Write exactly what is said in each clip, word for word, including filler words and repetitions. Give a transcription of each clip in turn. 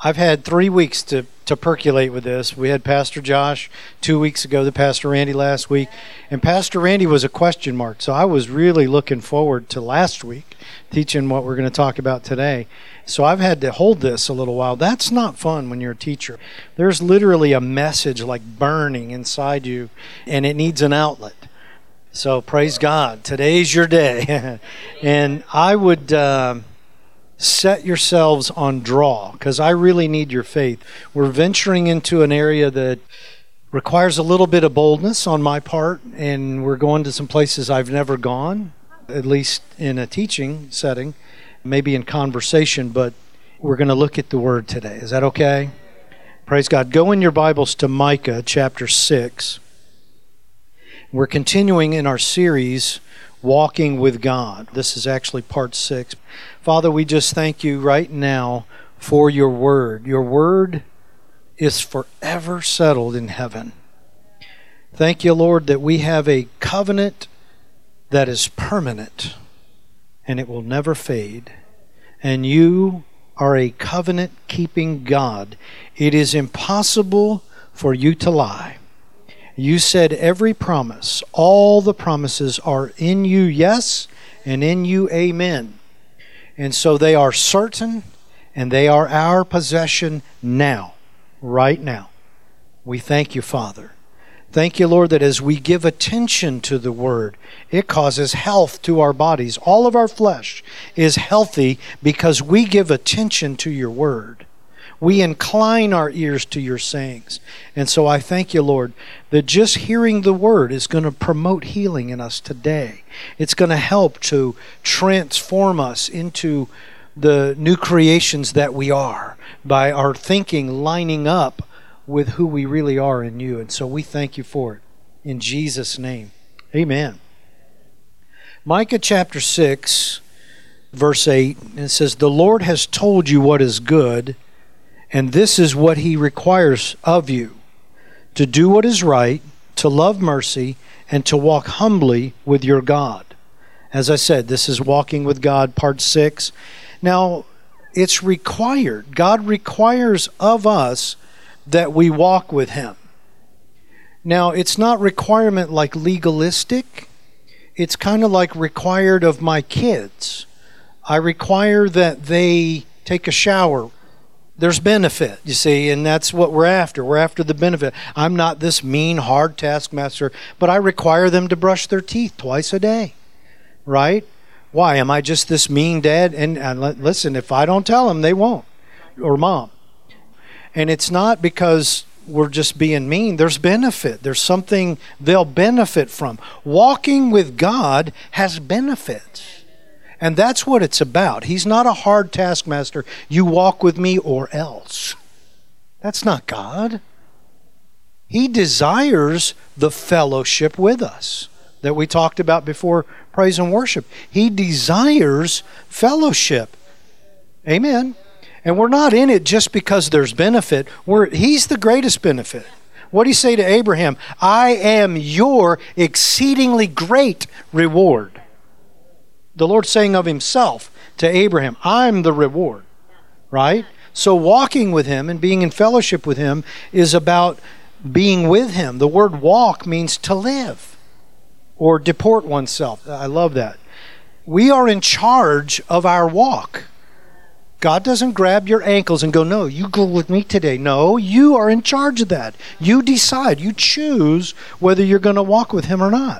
I've had three weeks to, to percolate with this. We had Pastor Josh two weeks ago, the Pastor Randy last week, and Pastor Randy was a question mark. So I was really looking forward to last week, teaching what we're going to talk about today. So I've had to hold this a little while. That's not fun when you're a teacher. There's literally a message like burning inside you, and it needs an outlet. So praise God. Today's your day. And I would... Uh, set yourselves on draw, because I really need your faith. We're venturing into an area that requires a little bit of boldness on my part, and we're going to some places I've never gone, at least in a teaching setting, maybe in conversation, but we're going to look at the Word today. Is that okay? Praise God. Go in your Bibles to Micah chapter six. We're continuing in our series, Walking with God. This is actually part six. Father, we just thank you right now for your word. Your word is forever settled in heaven. Thank you, Lord, that we have a covenant that is permanent and it will never fade. And you are a covenant-keeping God. It is impossible for you to lie. You said every promise, all the promises are in you, yes, and in you, amen. And so they are certain, and they are our possession now, right now. We thank you, Father. Thank you, Lord, that as we give attention to the Word, it causes health to our bodies. All of our flesh is healthy because we give attention to your Word. We incline our ears to your sayings. And so I thank you, Lord, that just hearing the word is going to promote healing in us today. It's going to help to transform us into the new creations that we are by our thinking lining up with who we really are in you. And so we thank you for it. In Jesus' name, amen. Micah chapter six, verse eight, it says, "The Lord has told you what is good, and this is what he requires of you, to do what is right, to love mercy, and to walk humbly with your God." As I said, this is Walking with God, part six. Now, it's required. God requires of us that we walk with him. Now, it's not requirement like legalistic. It's kind of like required of my kids. I require that they take a shower. There's benefit, you see, and that's what we're after. We're after the benefit. I'm not this mean, hard taskmaster, but I require them to brush their teeth twice a day, right? Why? Am I just this mean dad? And, and listen, if I don't tell them, they won't, or mom. And it's not because we're just being mean. There's benefit. There's something they'll benefit from. Walking with God has benefits. And that's what it's about. He's not a hard taskmaster. You walk with me or else. That's not God. He desires the fellowship with us that we talked about before praise and worship. He desires fellowship. Amen. And we're not in it just because there's benefit. We're, he's the greatest benefit. What did he say to Abraham? I am your exceedingly great reward. The Lord saying of himself to Abraham, I'm the reward, right? So walking with him and being in fellowship with him is about being with him. The word walk means to live or deport oneself. I love that. We are in charge of our walk. God doesn't grab your ankles and go, no, you go with me today. No, you are in charge of that. You decide. You choose whether you're going to walk with him or not.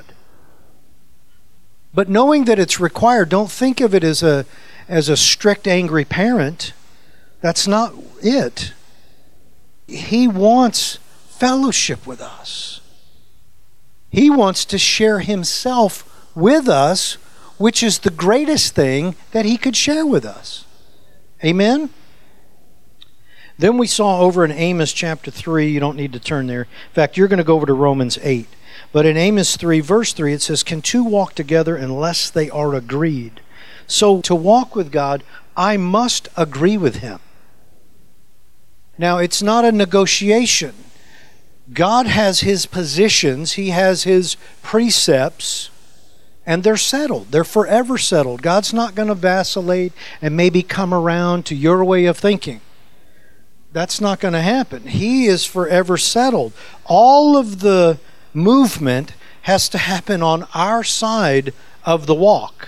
But knowing that it's required, don't think of it as a as a strict, angry parent. That's not it. He wants fellowship with us. He wants to share himself with us, which is the greatest thing that he could share with us. Amen? Then we saw over in Amos chapter three, you don't need to turn there. In fact, you're going to go over to Romans eight. But in Amos three, verse three, it says, "Can two walk together unless they are agreed?" So to walk with God, I must agree with him. Now, it's not a negotiation. God has his positions. He has his precepts, and they're settled. They're forever settled. God's not going to vacillate and maybe come around to your way of thinking. That's not going to happen. He is forever settled. All of the movement has to happen on our side of the walk.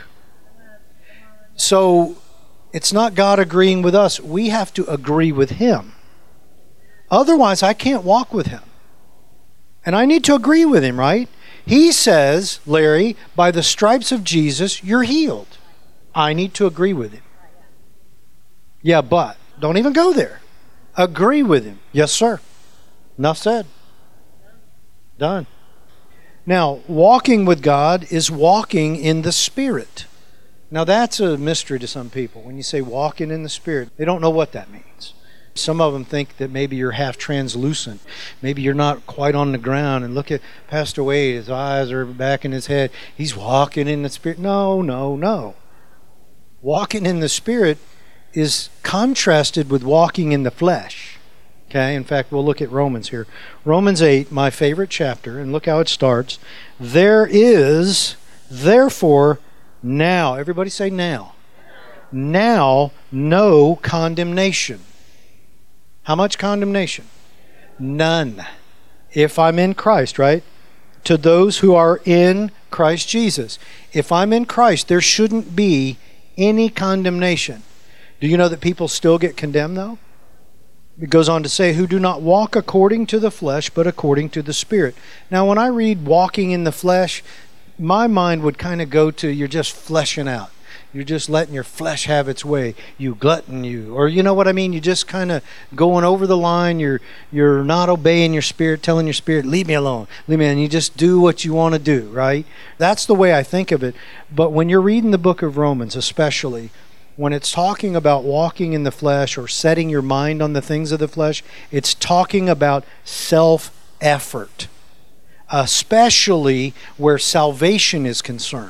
So it's not God agreeing with us. We have to agree with Him. Otherwise, I can't walk with Him. And I need to agree with Him, right? He says, Larry, by the stripes of Jesus, you're healed. I need to agree with Him. Yeah, but don't even go there. Agree with Him. Yes, sir. Enough said. Done. Now, walking with God is walking in the Spirit. Now, that's a mystery to some people. When you say walking in the Spirit, they don't know what that means. Some of them think that maybe you're half translucent. Maybe you're not quite on the ground. And look at Pastor Wade. His eyes are back in his head. He's walking in the Spirit. No, no, no. Walking in the Spirit is contrasted with walking in the flesh. Okay, in fact, we'll look at Romans here. Romans eight, my favorite chapter, and look how it starts. There is, therefore, now, everybody say now. Now, no condemnation. How much condemnation? None. If I'm in Christ, right? To those who are in Christ Jesus. If I'm in Christ, there shouldn't be any condemnation. Do you know that people still get condemned, though? It goes on to say, who do not walk according to the flesh, but according to the Spirit. Now, when I read walking in the flesh, my mind would kind of go to, you're just fleshing out. You're just letting your flesh have its way. You glutton, you. Or you know what I mean? You're just kind of going over the line. You're you're not obeying your spirit, telling your spirit, leave me alone. Leave me alone. And you just do what you want to do, right? That's the way I think of it. But when you're reading the book of Romans, especially, when it's talking about walking in the flesh or setting your mind on the things of the flesh, it's talking about self-effort, especially where salvation is concerned.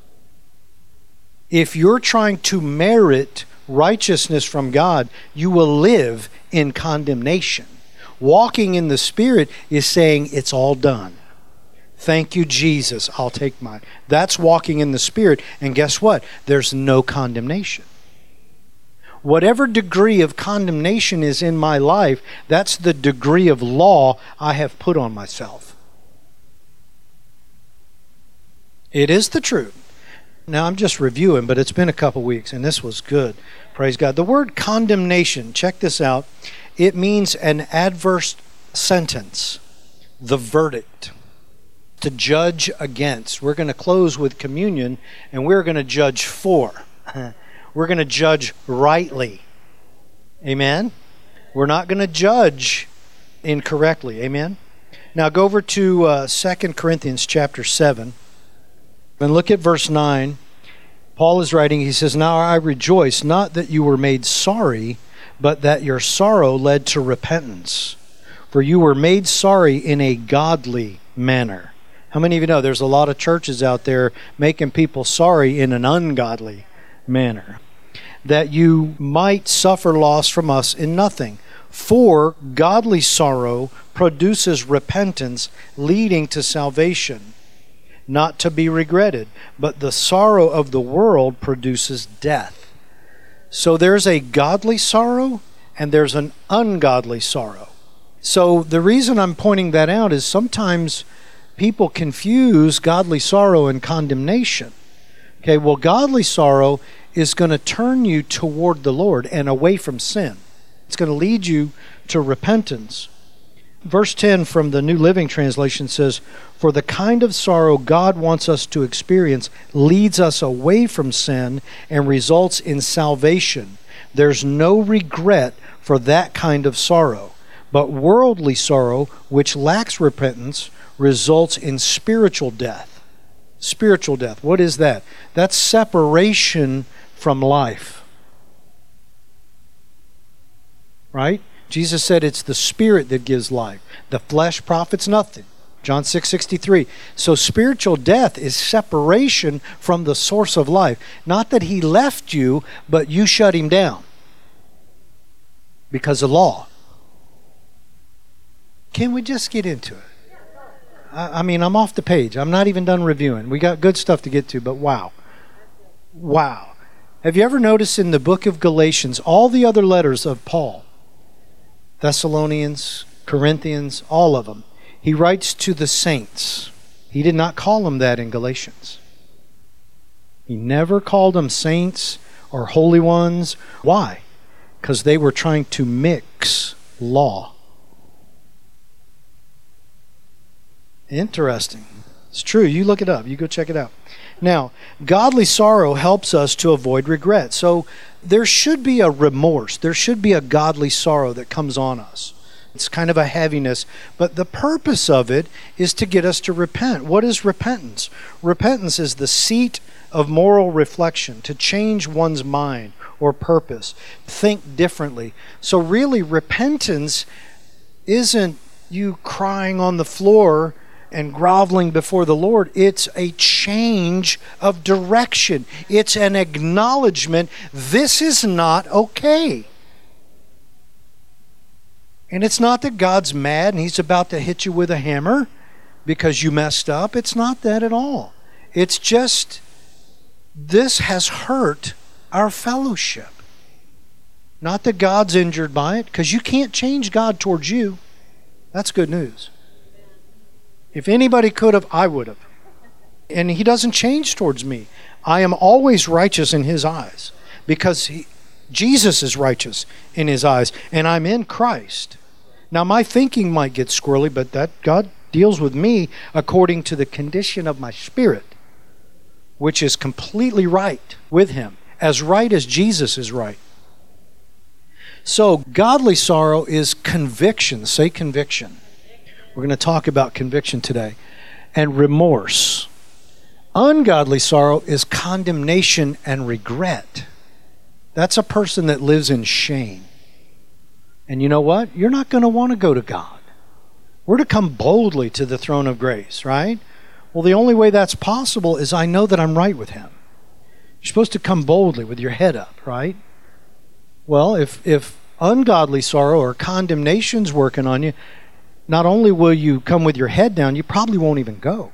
If you're trying to merit righteousness from God, you will live in condemnation. Walking in the Spirit is saying, it's all done. Thank you, Jesus. I'll take mine. That's walking in the Spirit. And guess what? There's no condemnation. Whatever degree of condemnation is in my life, that's the degree of law I have put on myself. It is the truth. Now, I'm just reviewing, but it's been a couple weeks, and this was good. Praise God. The word condemnation, check this out. It means an adverse sentence, the verdict, to judge against. We're going to close with communion, and we're going to judge for. We're going to judge rightly. Amen? We're not going to judge incorrectly. Amen? Now, go over to uh, Second Corinthians chapter seven. And look at verse nine. Paul is writing, he says, now I rejoice, not that you were made sorry, but that your sorrow led to repentance. For you were made sorry in a godly manner. How many of you know there's a lot of churches out there making people sorry in an ungodly manner? That you might suffer loss from us in nothing. For godly sorrow produces repentance, leading to salvation, not to be regretted, but the sorrow of the world produces death. So there's a godly sorrow and there's an ungodly sorrow. So the reason I'm pointing that out is sometimes people confuse godly sorrow and condemnation. Okay, well, godly sorrow is going to turn you toward the Lord and away from sin. It's going to lead you to repentance. Verse ten from the New Living Translation says, for the kind of sorrow God wants us to experience leads us away from sin and results in salvation. There's no regret for that kind of sorrow. But worldly sorrow, which lacks repentance, results in spiritual death. Spiritual death. What is that? That's separation from life. Right? Jesus said it's the Spirit that gives life. The flesh profits nothing. John six sixty-three. So spiritual death is separation from the source of life. Not that He left you, but you shut Him down because of law. Can we just get into it? I, I mean, I'm off the page. I'm not even done reviewing. We got good stuff to get to, but wow. Wow. Have you ever noticed in the book of Galatians, all the other letters of Paul, Thessalonians, Corinthians, all of them. He writes to the saints. He did not call them that in Galatians. He never called them saints or holy ones. Why? Because they were trying to mix law. Interesting. It's true. You look it up. You go check it out. Now, godly sorrow helps us to avoid regret. So there should be a remorse. There should be a godly sorrow that comes on us. It's kind of a heaviness. But the purpose of it is to get us to repent. What is repentance? Repentance is the seat of moral reflection, to change one's mind or purpose, think differently. So really, repentance isn't you crying on the floor and groveling before the Lord. It's a change of direction. It's an acknowledgement, this is not okay. And it's not that God's mad and He's about to hit you with a hammer because you messed up. It's not that at all. It's just, this has hurt our fellowship. Not that God's injured by it, because you can't change God towards you. That's good news. If anybody could have, I would have. And He doesn't change towards me. I am always righteous in His eyes because he, Jesus is righteous in His eyes, and I'm in Christ. Now, my thinking might get squirrely, but that God deals with me according to the condition of my spirit, which is completely right with Him, as right as Jesus is right. So, godly sorrow is conviction. Say conviction. We're going to talk about conviction today. And remorse. Ungodly sorrow is condemnation and regret. That's a person that lives in shame. And you know what? You're not going to want to go to God. We're to come boldly to the throne of grace, right? Well, the only way that's possible is I know that I'm right with Him. You're supposed to come boldly with your head up, right? Well, if, if ungodly sorrow or condemnation's working on you, not only will you come with your head down, you probably won't even go.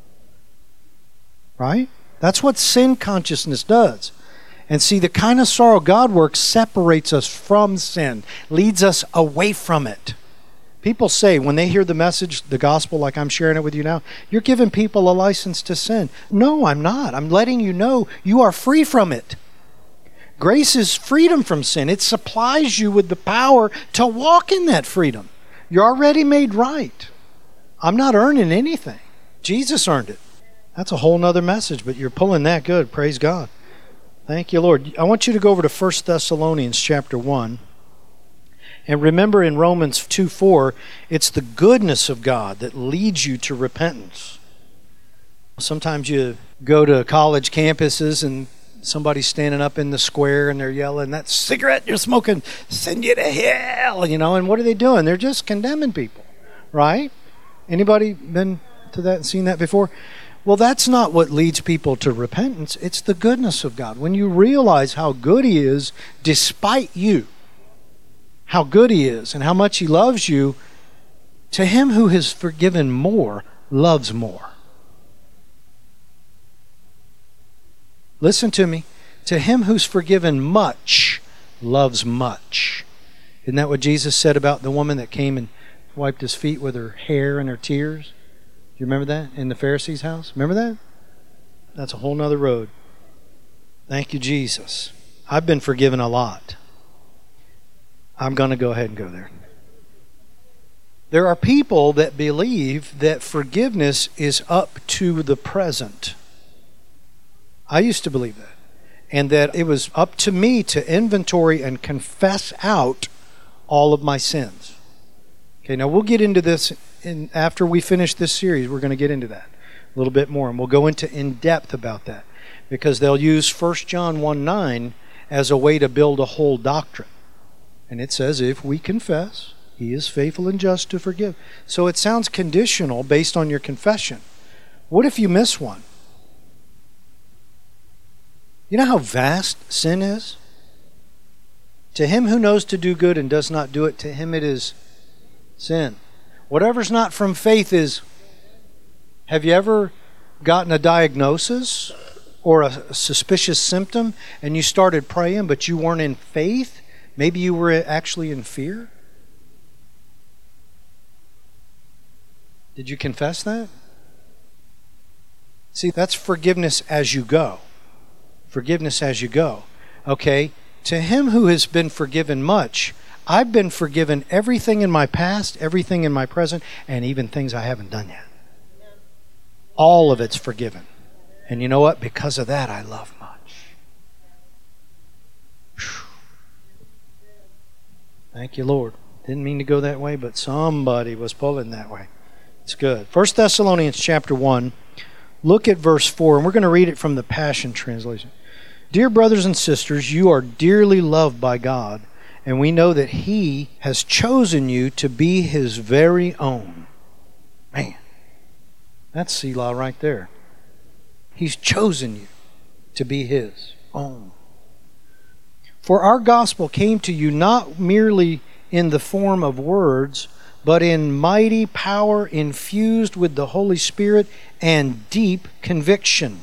Right? That's what sin consciousness does. And see, the kind of sorrow God works separates us from sin, leads us away from it. People say, when they hear the message, the gospel, like I'm sharing it with you now, you're giving people a license to sin. No, I'm not. I'm letting you know you are free from it. Grace is freedom from sin. It supplies you with the power to walk in that freedom. You're already made right. I'm not earning anything. Jesus earned it. That's a whole nother message, but you're pulling that good. Praise God. Thank you, Lord. I want you to go over to First Thessalonians chapter one. And remember in Romans two four, it's the goodness of God that leads you to repentance. Sometimes you go to college campuses and somebody's standing up in the square and they're yelling, that cigarette you're smoking, send you to hell, you know, and what are they doing? They're just condemning people, right? Anybody been to that and seen that before? Well, that's not what leads people to repentance. It's the goodness of God. When you realize how good He is despite you, how good He is and how much He loves you, to him who has forgiven more loves more. Listen to me. To him who's forgiven much loves much. Isn't that what Jesus said about the woman that came and wiped His feet with her hair and her tears? Do you remember that in the Pharisee's house? Remember that? That's a whole nother road. Thank you, Jesus. I've been forgiven a lot. I'm going to go ahead and go there. There are people that believe that forgiveness is up to the present. I used to believe that. And that it was up to me to inventory and confess out all of my sins. Okay, now we'll get into this in, after we finish this series. We're going to get into that a little bit more. And we'll go into in depth about that. Because they'll use First John one nine as a way to build a whole doctrine. And it says, if we confess, He is faithful and just to forgive. So it sounds conditional based on your confession. What if you miss one? You know how vast sin is? To him who knows to do good and does not do it, to him it is sin. Whatever's not from faith is... Have you ever gotten a diagnosis or a suspicious symptom and you started praying but you weren't in faith? Maybe you were actually in fear? Did you confess that? See, that's forgiveness as you go. Forgiveness as you go. Okay? To him who has been forgiven much, I've been forgiven everything in my past, everything in my present, and even things I haven't done yet. All of it's forgiven. And you know what? Because of that, I love much. Whew. Thank you, Lord. Didn't mean to go that way, but somebody was pulling that way. It's good. First Thessalonians chapter one. Look at verse four, and we're going to read it from the Passion Translation. Dear brothers and sisters, you are dearly loved by God, and we know that He has chosen you to be His very own. Man, that's Selah right there. He's chosen you to be His own. For our gospel came to you not merely in the form of words, but in mighty power infused with the Holy Spirit and deep conviction.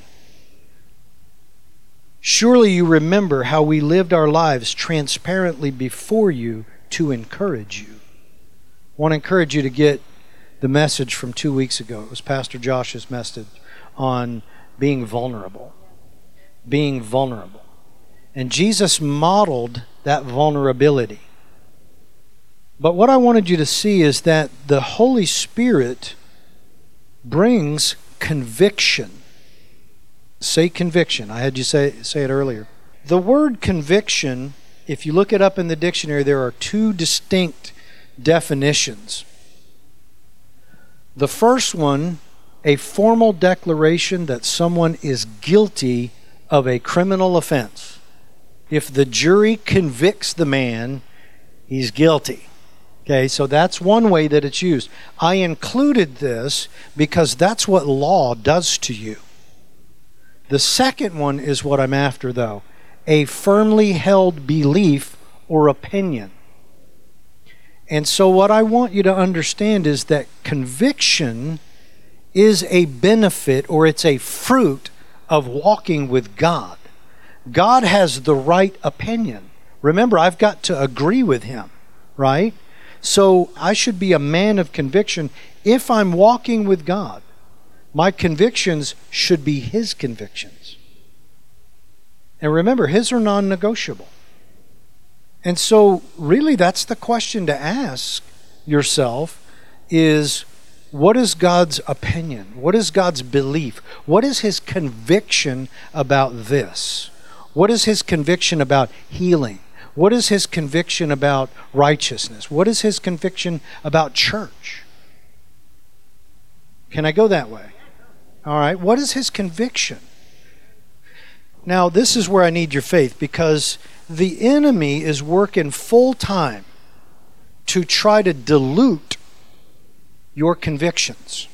Surely you remember how we lived our lives transparently before you to encourage you. I want to encourage you to get the message from two weeks ago. It was Pastor Josh's message on being vulnerable. Being vulnerable. And Jesus modeled that vulnerability. But what I wanted you to see is that the Holy Spirit brings conviction. Say conviction. I had you say, say it earlier. The word conviction, if you look it up in the dictionary, there are two distinct definitions. The first one, a formal declaration that someone is guilty of a criminal offense. If the jury convicts the man, he's guilty. Okay, so that's one way that it's used. I included this because that's what law does to you. The second one is what I'm after, though. A firmly held belief or opinion. And so what I want you to understand is that conviction is a benefit, or it's a fruit of walking with God. God has the right opinion. Remember, I've got to agree with Him, right? So I should be a man of conviction if I'm walking with God. My convictions should be His convictions. And remember, His are non-negotiable. And so really that's the question to ask yourself is, what is God's opinion? What is God's belief? What is His conviction about this? What is His conviction about healing? What is His conviction about righteousness? What is His conviction about church? Can I go that way? All right. What is His conviction? Now, this is where I need your faith, because the enemy is working full time to try to dilute your convictions.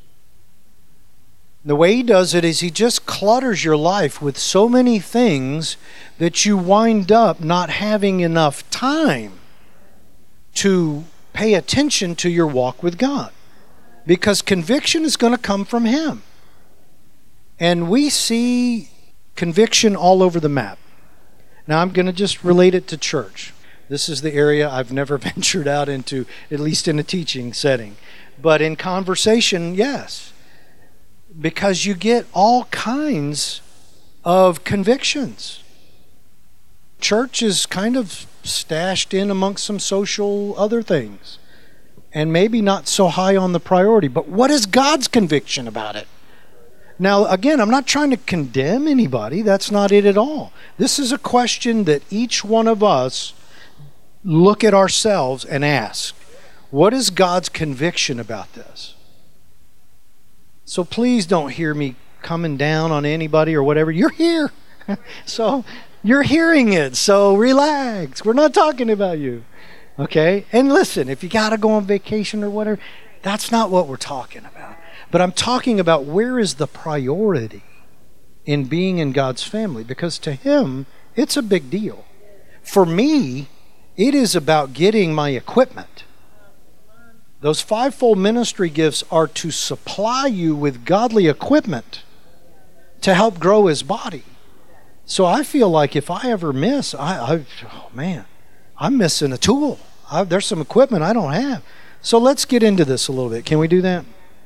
The way he does it is he just clutters your life with so many things that you wind up not having enough time to pay attention to your walk with God. Because conviction is going to come from Him. And we see conviction all over the map. Now I'm going to just relate it to church. This is the area I've never ventured out into, at least in a teaching setting. But in conversation, yes. Because you get all kinds of convictions. Church is kind of stashed in amongst some social other things. And maybe not so high on the priority. But what is God's conviction about it? Now, again, I'm not trying to condemn anybody. That's not it at all. This is a question that each one of us look at ourselves and ask, what is God's conviction about this? So please don't hear me coming down on anybody or whatever. You're here. So you're hearing it. So relax. We're not talking about you. Okay? And listen, if you got to go on vacation or whatever, that's not what we're talking about. But I'm talking about where is the priority in being in God's family, because to Him, it's a big deal. For me, it is about getting my equipment. Those fivefold ministry gifts are to supply you with godly equipment to help grow His body. So I feel like if I ever miss, I, I oh man, I'm missing a tool. I, there's some equipment I don't have. So let's get into this a little bit. Can we do that?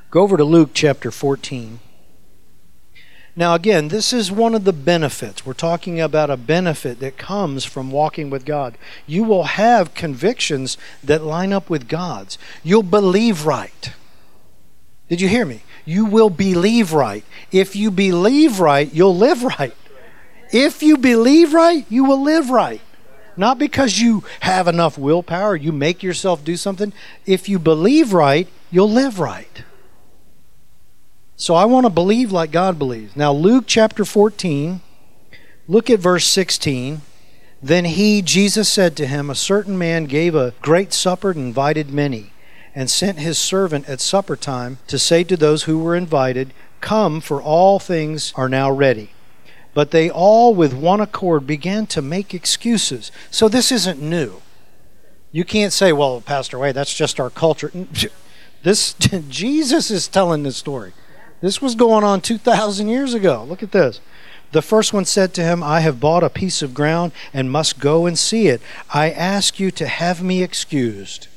Go over to Luke chapter fourteen. Now again, this is one of the benefits. We're talking about a benefit that comes from walking with God. You will have convictions that line up with God's. You'll believe right. Did you hear me? You will believe right. If you believe right, you'll live right. If you believe right, you will live right. Not because you have enough willpower, you make yourself do something. If you believe right, you'll live right. So I want to believe like God believes. Now Luke chapter fourteen, look at verse sixteen. Then he, Jesus, said to him, a certain man gave a great supper and invited many, and sent his servant at supper time to say to those who were invited, come, for all things are now ready. But they all with one accord began to make excuses. So this isn't new. You can't say, well, Pastor Wade, that's just our culture. This Jesus is telling this story. This was going on two thousand years ago. Look at this. The first one said to him, I have bought a piece of ground and must go and see it. I ask you to have me excused.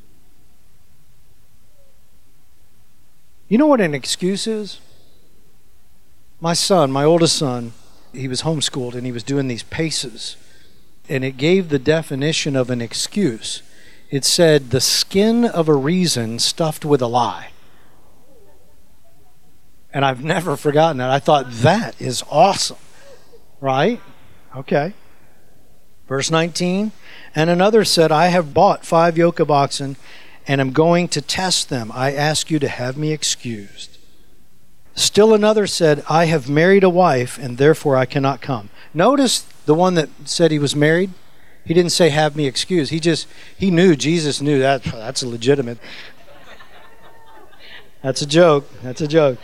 You know what an excuse is? My son, my oldest son, he was homeschooled and he was doing these paces. And it gave the definition of an excuse. It said, the skin of a reason stuffed with a lie. And I've never forgotten that. I thought, that is awesome. Right? Okay. Verse nineteen. And another said, I have bought five yoke of oxen and am going to test them. I ask you to have me excused. Still another said, I have married a wife and therefore I cannot come. Notice the one that said he was married. He didn't say have me excused. He just, he knew, Jesus knew that. That's a legitimate. That's a joke. That's a joke.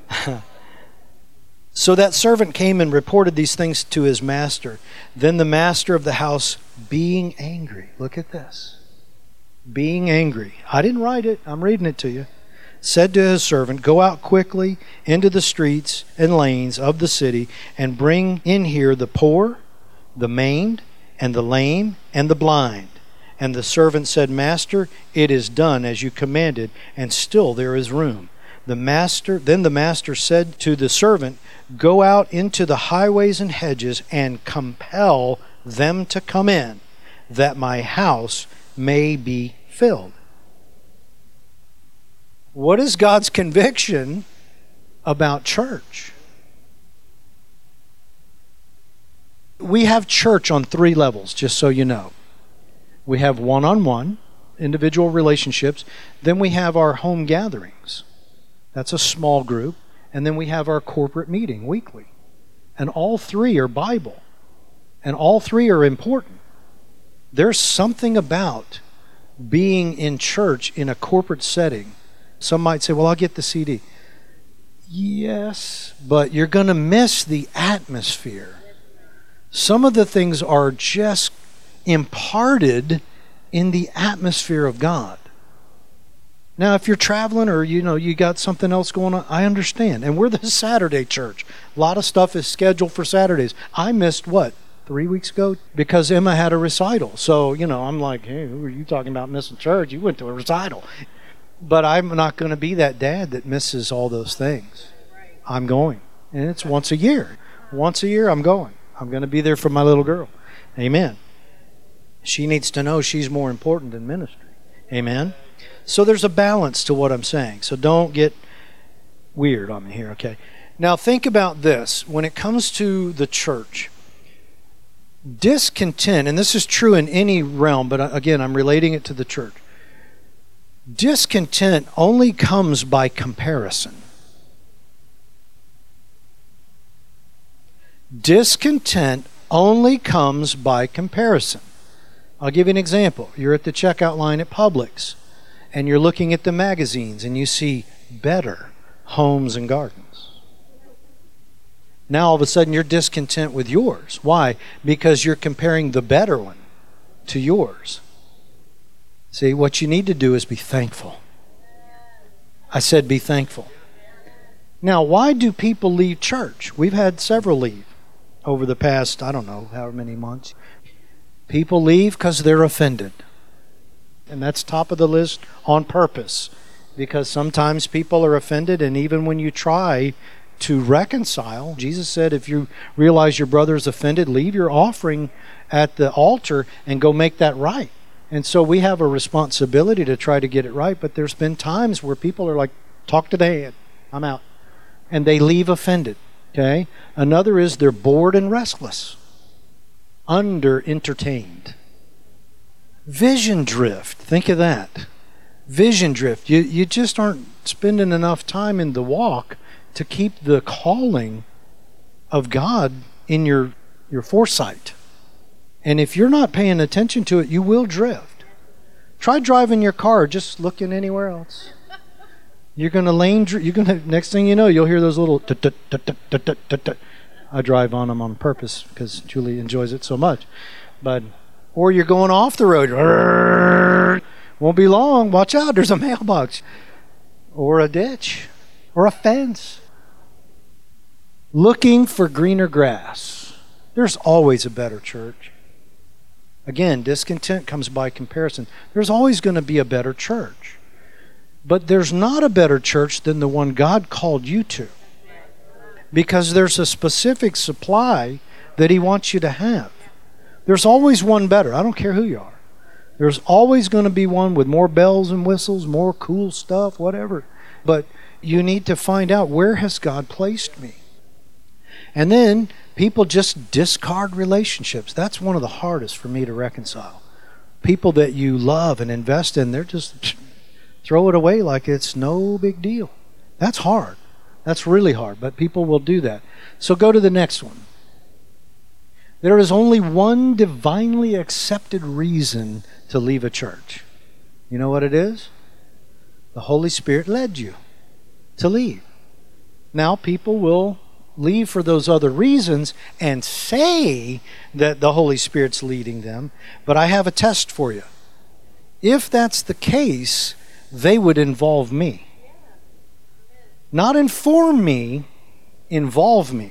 So that servant came and reported these things to his master. Then the master of the house, being angry, look at this, being angry, I didn't write it, I'm reading it to you, said to his servant, go out quickly into the streets and lanes of the city and bring in here the poor, the maimed, and the lame, and the blind. And the servant said, Master, it is done as you commanded, and still there is room. The master, then the master said to the servant, go out into the highways and hedges and compel them to come in, that my house may be filled. What is God's conviction about church? We have church on three levels, just so you know. We have one-on-one, individual relationships. Then we have our home gatherings. That's a small group. And then we have our corporate meeting weekly. And all three are Bible. And all three are important. There's something about being in church in a corporate setting. Some might say, well, I'll get the C D. Yes, but you're going to miss the atmosphere. Some of the things are just imparted in the atmosphere of God. Now, if you're traveling or you know you got something else going on, I understand. And we're the Saturday church. A lot of stuff is scheduled for Saturdays. I missed what? Three weeks ago? Because Emma had a recital. So, you know, I'm like, hey, who are you talking about missing church? You went to a recital. But I'm not going to be that dad that misses all those things. I'm going. And it's once a year. Once a year, I'm going. I'm going to be there for my little girl. Amen. She needs to know she's more important than ministry. Amen. So there's a balance to what I'm saying. So don't get weird on me here, okay? Now think about this. When it comes to the church, discontent, and this is true in any realm, but again, I'm relating it to the church. Discontent only comes by comparison. Discontent only comes by comparison. I'll give you an example. You're at the checkout line at Publix, and you're looking at the magazines, and you see Better Homes and Gardens. Now all of a sudden you're discontent with yours. Why? Because you're comparing the better one to yours. See, what you need to do is be thankful. I said be thankful. Now, why do people leave church? We've had several leave over the past, I don't know, however many months. People leave because they're offended. And that's top of the list on purpose. because sometimes people are offended, and even when you try to reconcile, Jesus said, if you realize your brother is offended, leave your offering at the altar and go make that right. And so we have a responsibility to try to get it right, but there's been times where people are like, talk to the head, I'm out. And they leave offended, okay? Another is they're bored and restless, under-entertained. Vision drift, think of that. Vision drift. You, you just aren't spending enough time in the walk to keep the calling of God in your, your foresight. And if you're not paying attention to it, you will drift. Try driving your car just looking anywhere else. You're going to lane dri- you're going to next thing you know, you'll hear those little tut, tut, tut, tut, tut, tut, tut, tut. I drive on them on purpose because Julie enjoys it so much. But or you're going off the road. Won't be long. Watch out, there's a mailbox or a ditch or a fence. Looking for greener grass. There's always a better church. Again, discontent comes by comparison. There's always going to be a better church. But there's not a better church than the one God called you to. Because there's a specific supply that He wants you to have. There's always one better. I don't care who you are. There's always going to be one with more bells and whistles, more cool stuff, whatever. But you need to find out, where has God placed me? And then people just discard relationships. That's one of the hardest for me to reconcile. People that you love and invest in, they're just throw it away like it's no big deal. That's hard. That's really hard, but people will do that. So go to the next one. There is only one divinely accepted reason to leave a church. You know what it is? The Holy Spirit led you to leave. Now people will leave for those other reasons and say that the Holy Spirit's leading them, but I have a test for you. If that's the case, they would involve me. Not inform me, involve me.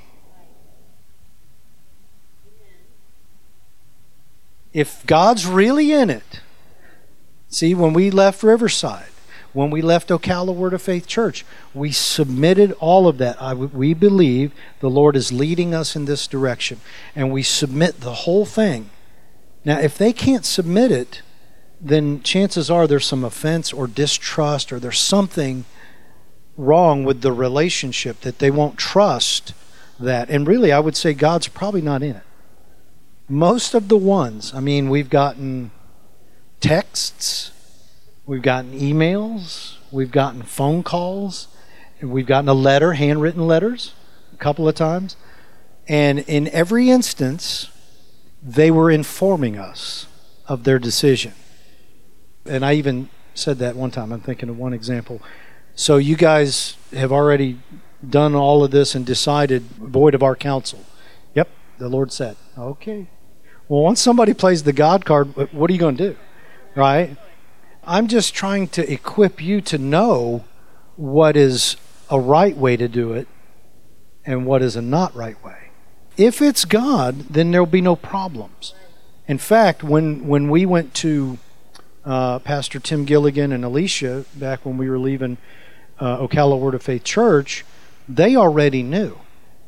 If God's really in it, see, when we left Riverside, when we left Ocala Word of Faith Church, we submitted all of that. I, we believe the Lord is leading us in this direction, and we submit the whole thing. Now, if they can't submit it, then chances are there's some offense or distrust, or there's something wrong with the relationship that they won't trust that. And really, I would say God's probably not in it. Most of the ones, I mean, we've gotten texts, we've gotten emails, we've gotten phone calls, and we've gotten a letter, handwritten letters, a couple of times. And in every instance, they were informing us of their decision. And I even said that one time. I'm thinking of one example. So you guys have already done all of this and decided, void of our counsel. Yep, the Lord said. Okay. Well, once somebody plays the God card, what are you going to do? Right? I'm just trying to equip you to know what is a right way to do it and what is a not right way. If it's God, then there'll be no problems. In fact, when, when we went to uh, Pastor Tim Gilligan and Alicia back when we were leaving uh, Ocala Word of Faith Church, they already knew.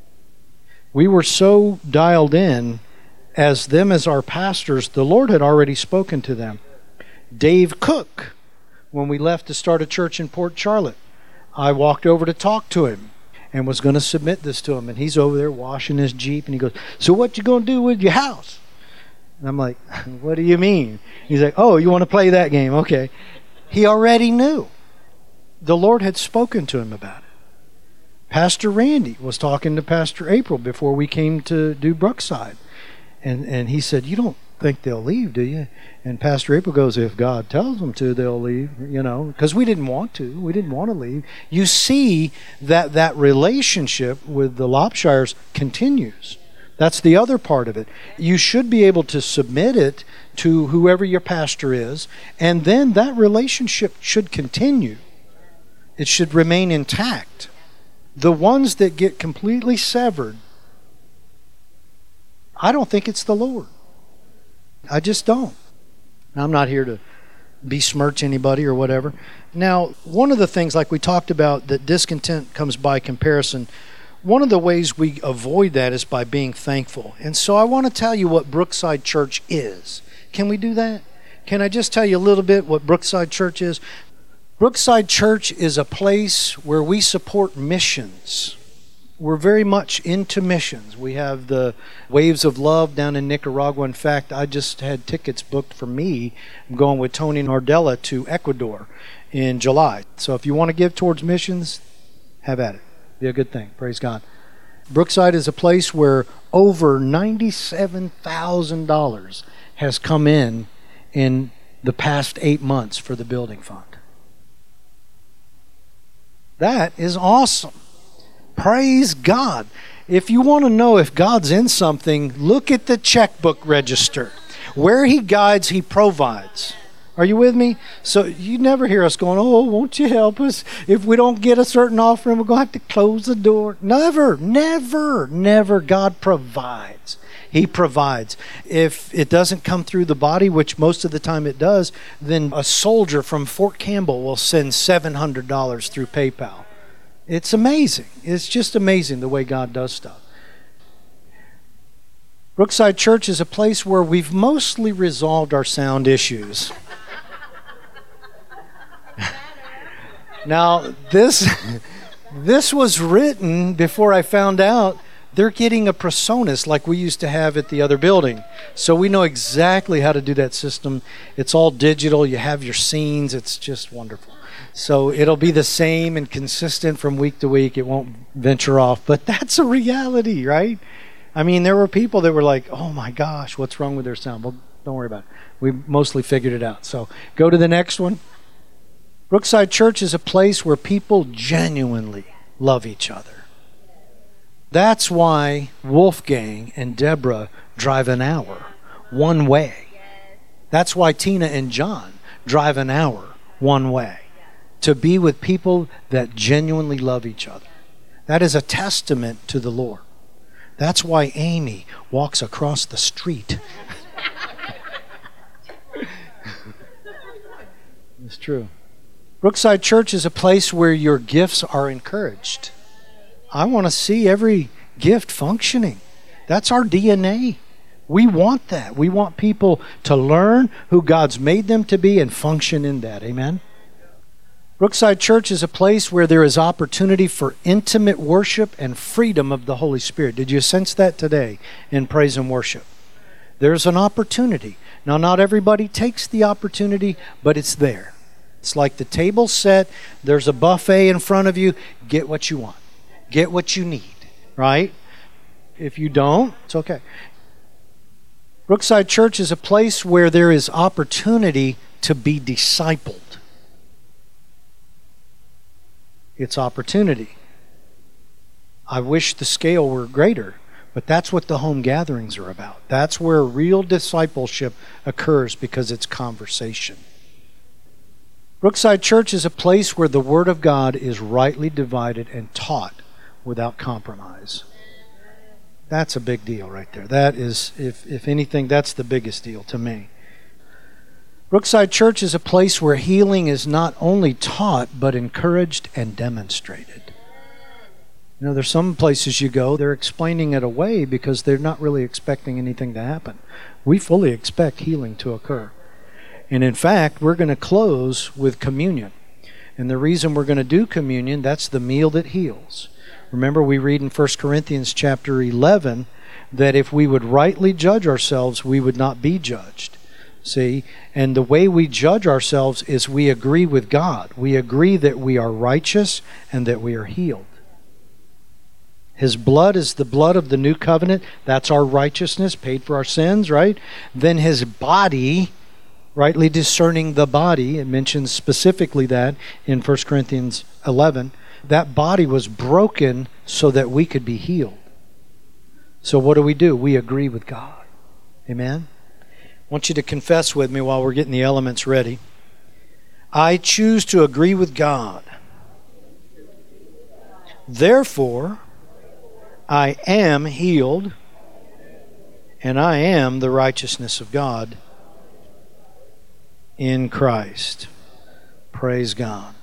We were so dialed in as them as our pastors, the Lord had already spoken to them. Dave Cook, when we left to start a church in Port Charlotte, I walked over to talk to him and was going to submit this to him. And he's over there washing his Jeep, and he goes, "So what you going to do with your house?" And I'm like, "What do you mean?" He's like, "Oh, you want to play that game? Okay." He already knew. The Lord had spoken to him about it. Pastor Randy was talking to Pastor April before we came to do Brookside. And and he said, "You don't think they'll leave, do you?" And Pastor April goes, "If God tells them to, they'll leave," you know, because we didn't want to. We didn't want to leave. You see that that relationship with the Lopshires continues. That's the other part of it. You should be able to submit it to whoever your pastor is, and then that relationship should continue. It should remain intact. The ones that get completely severed, I don't think it's the Lord. I just don't. I'm not here to besmirch anybody or whatever. Now, one of the things, like we talked about, that discontent comes by comparison, one of the ways we avoid that is by being thankful. And so I want to tell you what Brookside Church is. Can we do that? Can I just tell you a little bit what Brookside Church is? Brookside Church is a place where we support missions. We're very much into missions. We have the Waves of Love down in Nicaragua. In fact, I just had tickets booked for me. I'm going with Tony Nardella to Ecuador in July. So if you want to give towards missions, have at it. Be a good thing. Praise God. Brookside is a place where over ninety-seven thousand dollars has come in in the past eight months for the building fund. That is awesome. Praise God. If you want to know if God's in something, look at the checkbook register. Where He guides, He provides. Are you with me? So you never hear us going, oh, won't you help us? If we don't get a certain offering, we're going to have to close the door. Never, never, never. God provides. He provides. If it doesn't come through the body, which most of the time it does, then a soldier from Fort Campbell will send seven hundred dollars through PayPal. It's amazing. It's just amazing the way God does stuff. Brookside Church is a place where we've mostly resolved our sound issues. Now, this this was written before I found out they're getting a PreSonus like we used to have at the other building. So we know exactly how to do that system. It's all digital. You have your scenes. It's just wonderful. So it'll be the same and consistent from week to week. It won't venture off. But that's a reality, right? I mean, there were people that were like, oh my gosh, what's wrong with their sound? Well, don't worry about it. We mostly figured it out. So go to the next one. Brookside Church is a place where people genuinely love each other. That's why Wolfgang and Deborah drive an hour one way. That's why Tina and John drive an hour one way. To be with people that genuinely love each other. That is a testament to the Lord. That's why Amy walks across the street. It's true. Brookside Church is a place where your gifts are encouraged. I want to see every gift functioning. That's our D N A. We want that. We want people to learn who God's made them to be and function in that. Amen? Brookside Church is a place where there is opportunity for intimate worship and freedom of the Holy Spirit. Did you sense that today in praise and worship? There's an opportunity. Now, not everybody takes the opportunity, but it's there. It's like the table set. There's a buffet in front of you. Get what you want. Get what you need, right? If you don't, it's okay. Brookside Church is a place where there is opportunity to be discipled. It's opportunity. I wish the scale were greater, but that's what the home gatherings are about. That's where real discipleship occurs because it's conversation. Brookside Church is a place where the Word of God is rightly divided and taught without compromise. That's a big deal right there. That is, if, if anything, that's the biggest deal to me. Brookside Church is a place where healing is not only taught, but encouraged and demonstrated. You know, there's some places you go, they're explaining it away because they're not really expecting anything to happen. We fully expect healing to occur. And in fact, we're going to close with communion. And the reason we're going to do communion, that's the meal that heals. Remember, we read in First Corinthians chapter eleven that if we would rightly judge ourselves, we would not be judged. See? And the way we judge ourselves is we agree with God. We agree that we are righteous and that we are healed. His blood is the blood of the new covenant. That's our righteousness, paid for our sins, right? Then His body, rightly discerning the body, it mentions specifically that in First Corinthians eleven, that body was broken so that we could be healed. So what do we do? We agree with God. Amen? I want you to confess with me while we're getting the elements ready. I choose to agree with God. Therefore, I am healed, and I am the righteousness of God. in Christ. Praise God.